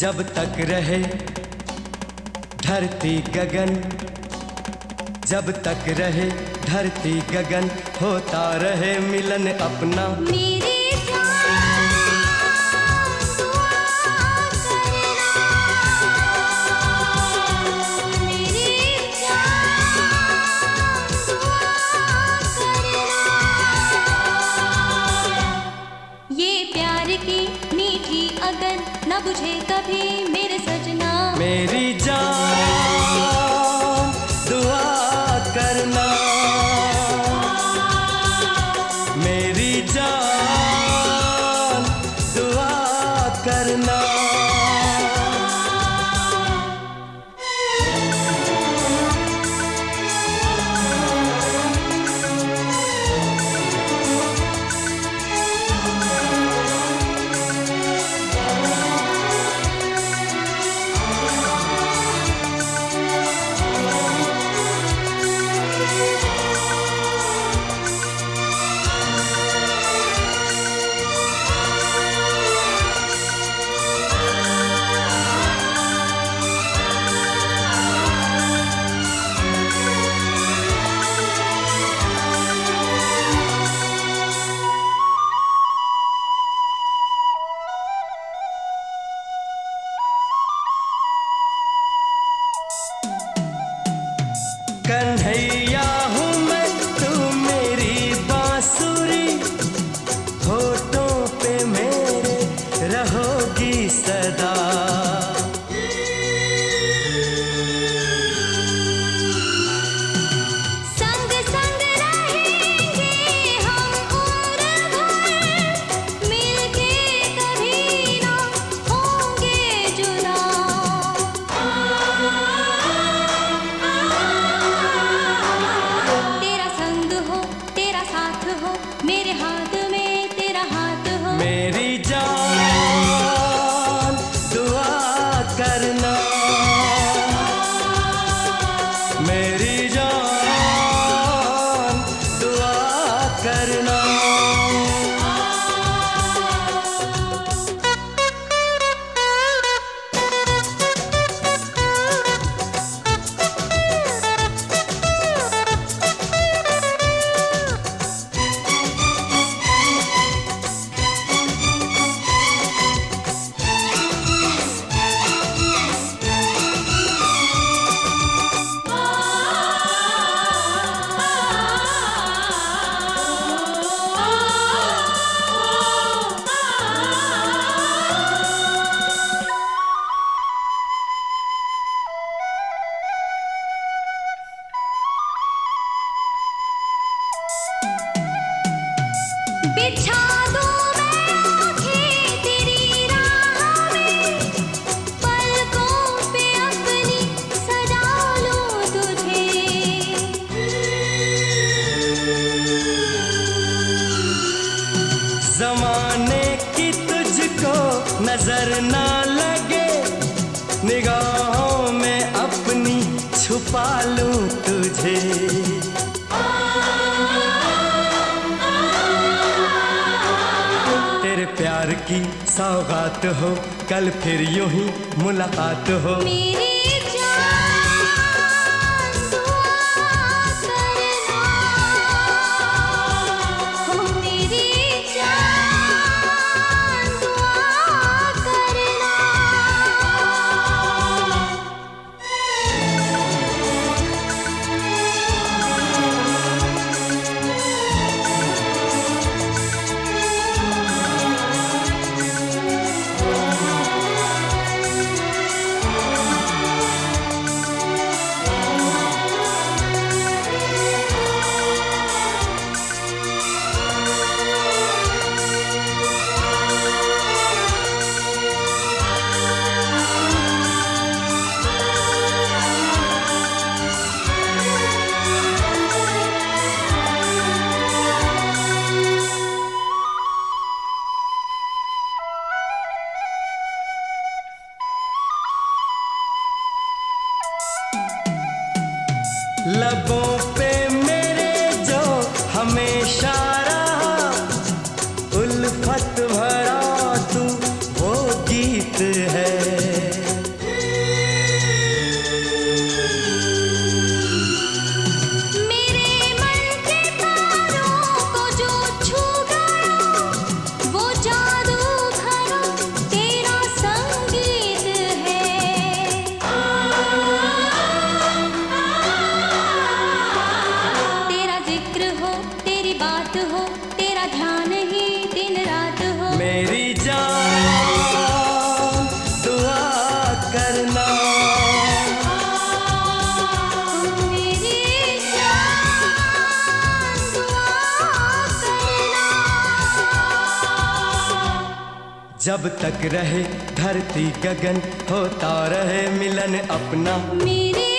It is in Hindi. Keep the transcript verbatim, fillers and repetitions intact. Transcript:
जब तक रहे धरती गगन, जब तक रहे धरती गगन, होता रहे मिलन अपना। मेरी जान दुआ करना, मेरी जान दुआ करना। ये प्यार की मीठी अगन न बुझे कभी मेरे सजना। मेरी जान दुआ करना, मेरी जान दुआ करना। कन्हैया हूँ मैं, तू मेरी बांसुरी, होठों पे मेरे रहोगी सदा। संग संग रहेंगे हम उम्र भर, मिलके कभी ना होंगे जुदा। तेरा संग हो, तेरा साथ हो, मेरे हाथ में तेरा हाथ हो। मेरी जान दुआ करना, मेरी जान दुआ करना। बिछा दूं मैं आँखें तेरी राह में, पलकों पे अपनी सजा लूं तुझे। जमाने की तुझको नजर ना लगे, निगाहों में अपनी छुपा लूं तुझे। तेरे प्यार की सौगात हो, कल फिर यूं ही मुलाकात हो। मेरी जान दुआ करना, हो मेरी जान दुआ करना। लबों पे मेरे जो हमेशा रहा, उल्फत भरा तू वो गीत है। जब तक रहे धरती गगन होता रहे मिलन अपना। मेरे